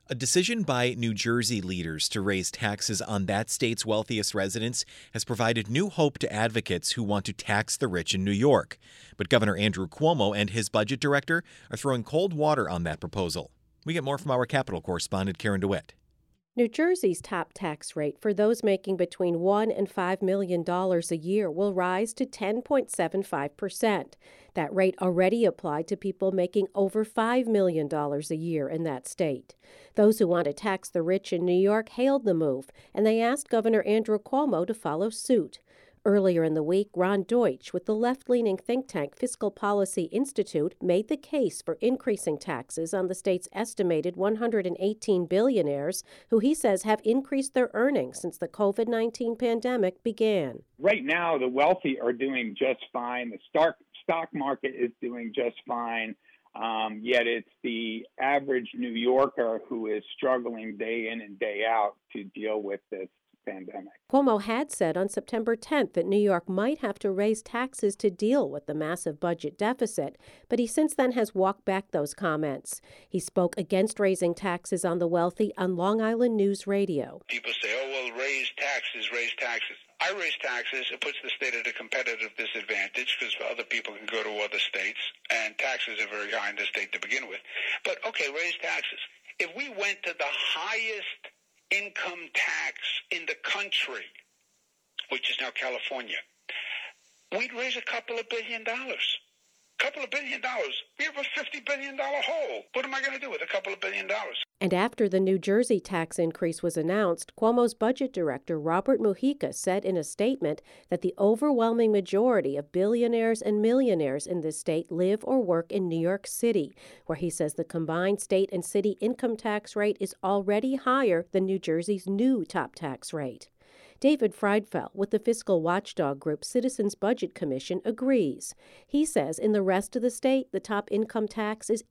A decision by New Jersey leaders to raise taxes on that state's wealthiest residents has provided new hope to advocates who want to tax the rich in New York. But Governor Andrew Cuomo and his budget director are throwing cold water on that proposal. We get more from our Capitol correspondent, Karen DeWitt. New Jersey's top tax rate for those making between $1 and $5 million a year will rise to 10.75%. That rate already applied to people making over $5 million a year in that state. Those who want to tax the rich in New York hailed the move, and they asked Governor Andrew Cuomo to follow suit. Earlier in the week, Ron Deutsch with the left-leaning think tank Fiscal Policy Institute made the case for increasing taxes on the state's estimated 118 billionaires who he says have increased their earnings since the COVID-19 pandemic began. Right now, the wealthy are doing just fine. The stock market is doing just fine. Yet it's the average New Yorker who is struggling day in and day out to deal with this pandemic. Cuomo had said on September 10th that New York might have to raise taxes to deal with the massive budget deficit, but he since then has walked back those comments. He spoke against raising taxes on the wealthy on Long Island News Radio. People say, oh, well, raise taxes, raise taxes. I raise taxes. It puts the state at a competitive disadvantage because other people can go to other states, and taxes are very high in the state to begin with. But, okay, raise taxes. If we went to the highest income tax in the country, which is now California, we'd raise a couple of $1 billion. Couple of $1 billion. We have a $50 billion hole. What am I going to do with a couple of $1 billion? And after the New Jersey tax increase was announced, Cuomo's budget director, Robert Mujica, said in a statement that the overwhelming majority of billionaires and millionaires in this state live or work in New York City, where he says the combined state and city income tax rate is already higher than New Jersey's new top tax rate. David Friedfeld with the fiscal watchdog group Citizens Budget Commission agrees. He says in the rest of the state, the top income tax is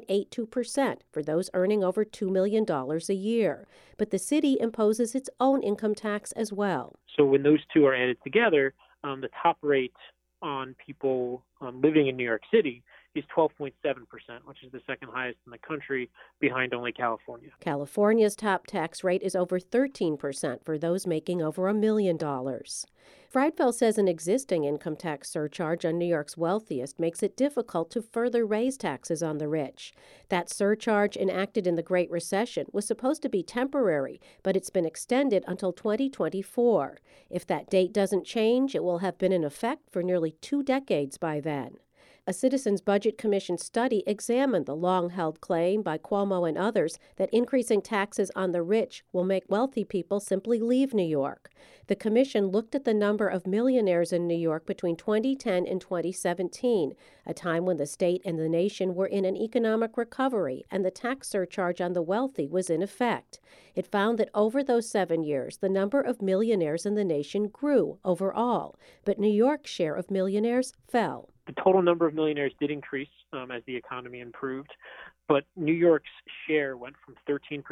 8.82% for those earning over $2 million a year. But the city imposes its own income tax as well. So when those two are added together, the top rate on people living in New York City is 12.7%, which is the second highest in the country, behind only California. California's top tax rate is over 13% for those making over $1 million. Friedfeld says an existing income tax surcharge on New York's wealthiest makes it difficult to further raise taxes on the rich. That surcharge, enacted in the Great Recession, was supposed to be temporary, but it's been extended until 2024. If that date doesn't change, it will have been in effect for nearly 2 decades by then. A Citizens Budget Commission study examined the long-held claim by Cuomo and others that increasing taxes on the rich will make wealthy people simply leave New York. The commission looked at the number of millionaires in New York between 2010 and 2017, a time when the state and the nation were in an economic recovery and the tax surcharge on the wealthy was in effect. It found that over those 7 years, the number of millionaires in the nation grew overall, but New York's share of millionaires fell. The total number of millionaires did increase as the economy improved, but New York's share went from 13%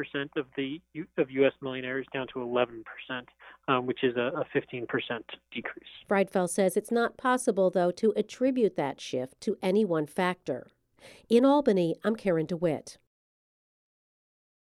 of U.S. millionaires down to 11%, which is a 15% decrease. Friedfeld says it's not possible, though, to attribute that shift to any one factor. In Albany, I'm Karen DeWitt.